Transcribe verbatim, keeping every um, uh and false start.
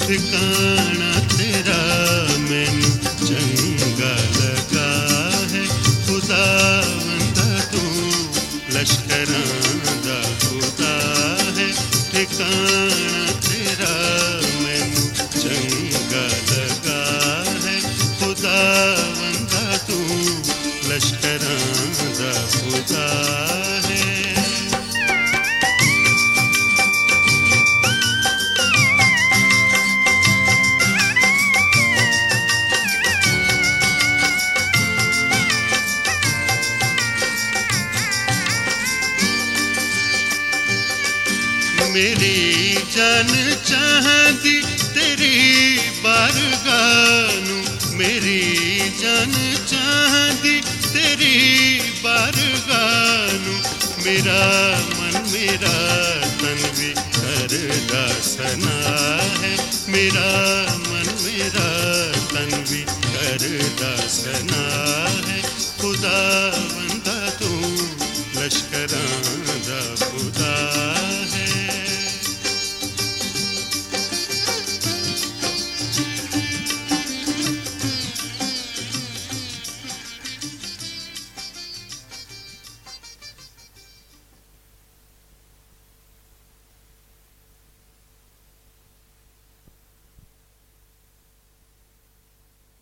ठिकाना तेरा मैनू चंगा लगा है। खुदावंदा तू लश्करां दा खुदा है। ठिकाना तेरा मैनू चंगा लगा है। खुदावंदा तू लश्करां दा खुदा है। मेरी जान चाहती तेरी बारगाह नू। मेरी जान चाहती तेरी बारगाह नू। मेरा मन मेरा तन भी करदा सना है। मेरा मन मेरा तन भी करदा सना है। खुदावंदा तू लश्करां दा खुदा